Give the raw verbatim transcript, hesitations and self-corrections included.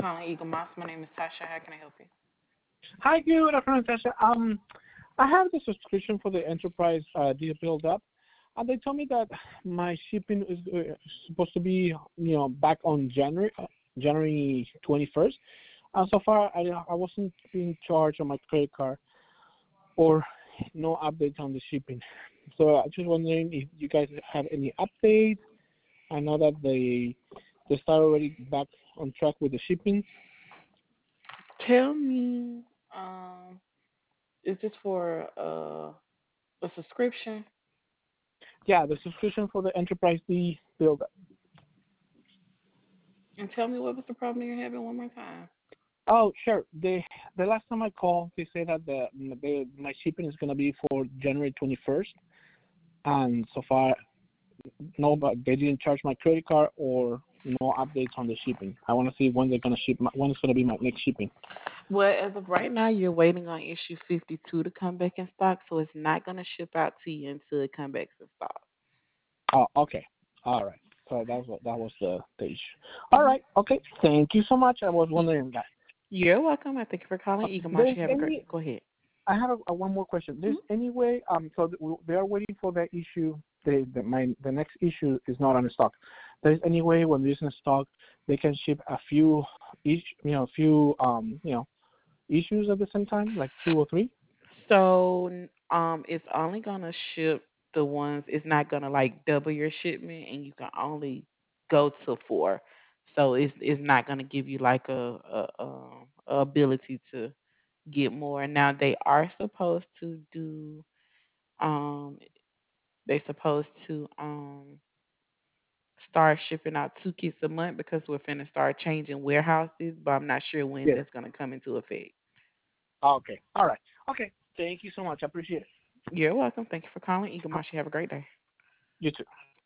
calling Eagle Moss. My name is Tasha. How can I help you? Hi, good afternoon, Tasha. Um, I have the subscription for the Enterprise uh, Deal Build Up, and they told me that my shipping is uh, supposed to be, you know, back on January uh, January twenty-first. And so far, I I wasn't being charged on my credit card or no updates on the shipping. So I'm just wondering if you guys have any updates. I know that they they start already back on track with the shipping. Tell me, um, is this for uh, a subscription? Yeah, the subscription for the Enterprise D Build Up. And tell me what was the problem you're having one more time. Oh, sure. They the last time I called, they said that the, the my shipping is gonna be for January twenty-first, and so far, no, but they didn't charge my credit card or no updates on the shipping. I want to see when they're gonna ship. My, when it's gonna be my next shipping. Well, as of right now, you're waiting on issue fifty-two to come back in stock, so it's not going to ship out to you until it comes back in stock. Oh, okay. All right. So that was that was the, the issue. All hmm right. Okay. Thank you so much. I was wondering that. You're welcome. I thank you for calling Uh, Eagle Moss. there's You have a great. any Go ahead. I have a, a one more question. There's Mhm. any way, um, so th- they are waiting for that issue. The, the my the next issue is not on stock. There's any way when it's in stock, they can ship a few each, you know, a few um, you know, issues at the same time, like two or three. So, um, it's only gonna ship the ones. It's not gonna like double your shipment, and you can only go to four. So it's it's not gonna give you like a a, um, a ability to get more. Now they are supposed to do um they supposed to um start shipping out two kits a month because we're finna start changing warehouses, but I'm not sure when Yes. that's gonna come into effect. Okay. All right. Okay. Thank you so much. I appreciate it. You're welcome. Thank you for calling Eagle Uh, Moss. You have a great day. You too.